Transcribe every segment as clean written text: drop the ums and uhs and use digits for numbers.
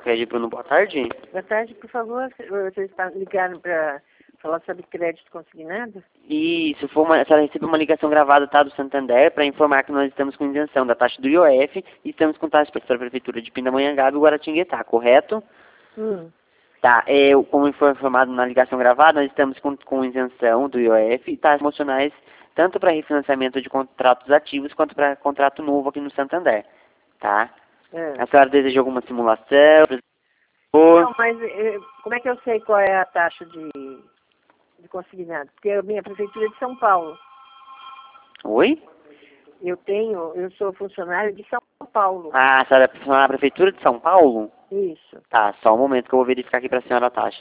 Sicredi, Bruno, boa tarde. Boa tarde, por favor. Vocês ligaram para falar sobre crédito consignado? Isso, a senhora recebeu uma ligação gravada, tá, do Santander, para informar que nós estamos com isenção da taxa do IOF e estamos com taxa para a Prefeitura de Pindamonhangaba e Guaratinguetá, correto? Tá, como foi informado na ligação gravada, nós estamos com isenção do IOF e taxas promocionais tanto para refinanciamento de contratos ativos quanto para contrato novo aqui no Santander, tá? A senhora deseja alguma simulação? Não, mas como é que eu sei qual é a taxa de consignado? Porque a minha prefeitura é de São Paulo. Oi? Eu sou funcionário de São Paulo. Ah, a senhora é funcionária da Prefeitura de São Paulo? Isso. Tá, só um momento que eu vou verificar aqui para a senhora a taxa.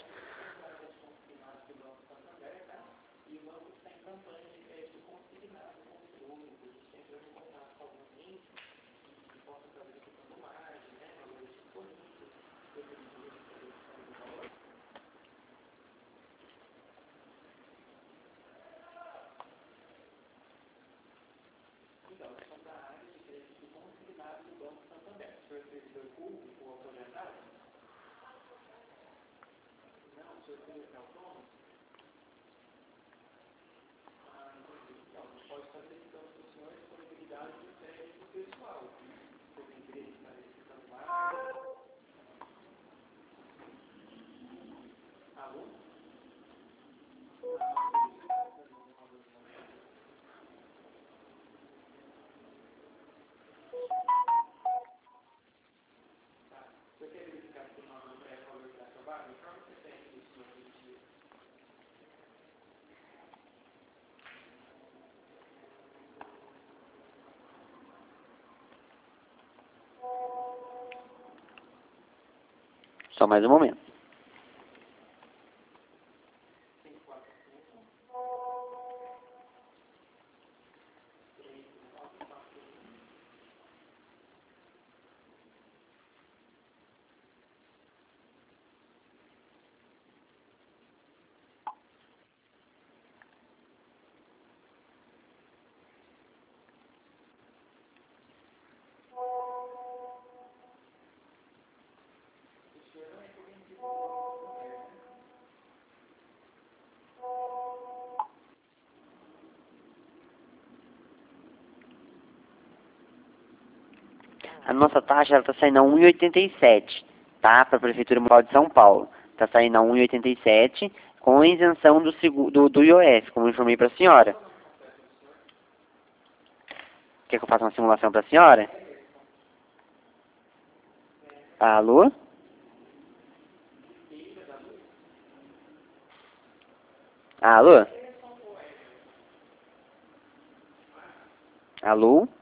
Só mais um momento. A nossa taxa está saindo a 1,87, tá? Para a Prefeitura Municipal de São Paulo. Está saindo a 1,87 com isenção do IOF, como eu informei para a senhora. Quer que eu faça uma simulação para a senhora? Alô? Alô? Alô?